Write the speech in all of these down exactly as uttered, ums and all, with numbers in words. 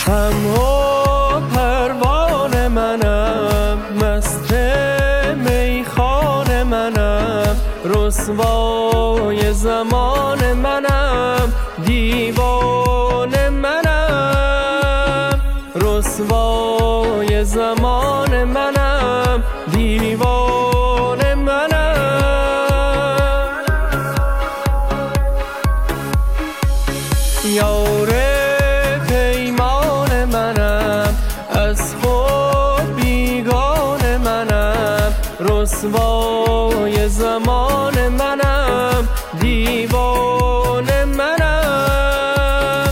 هم و پروانه منم، مست میخانه منم، رسوای زمان منم، دیوانه منم، رسوای زمان منم، دیوانه منم. یار پیمان منم، از خود بیگانه منم، رسوای زمان منم، دیوانه منم،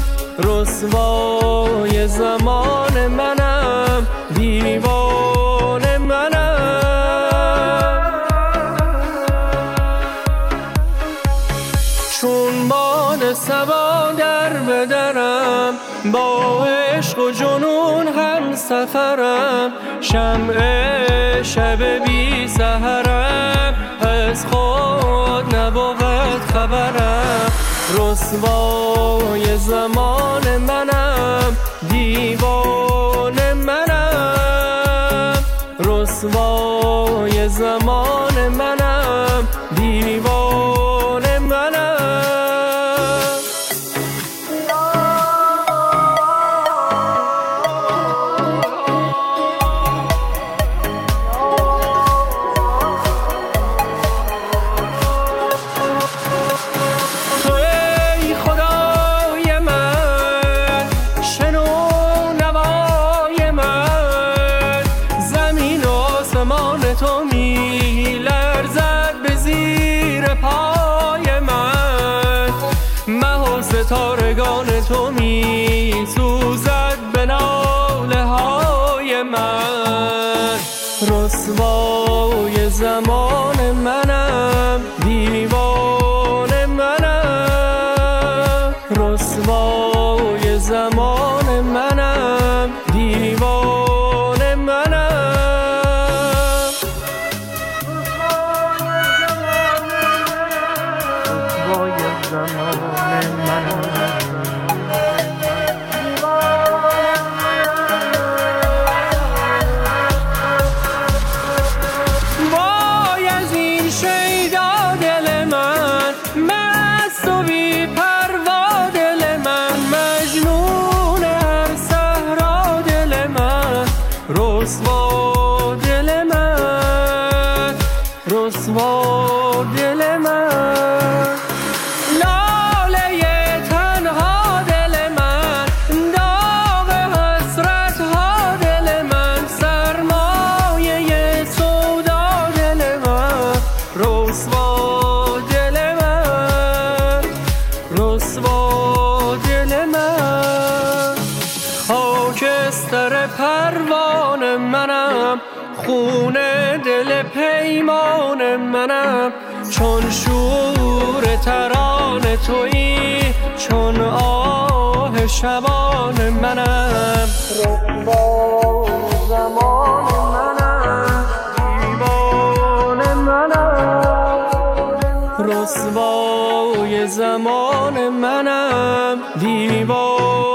رسوای زمان منم، دیوانه منم. چون باد صبا در بدرم، با عشق و جنون هم سفرم، شمع شب بی سحرم، از خود نبود خبرم، رسوای زمان منم، دیوانه منم، رسوای زمان منم، دیوانه منم. تو می لرزد به زیر پای من، مه و ستارگان تو می سوزد به ناله های من، رسوای زمان منم، دیوانه منم، رسوای زمان منم، دیوانه منم. وای از این شیدا دل من، مست و بی پروا دل من، مجنون هر صحرا دل من، رسوا دل من، رسوا دل من. رسوا دل من، رسوا دل من. خاکستر پروان منم، خون دل پیمان منم، چون شور ترانه تویی، چون آه شبان منم، رسوا زمان منم، دیوانه منم، رسوای زمان منم، دیوانه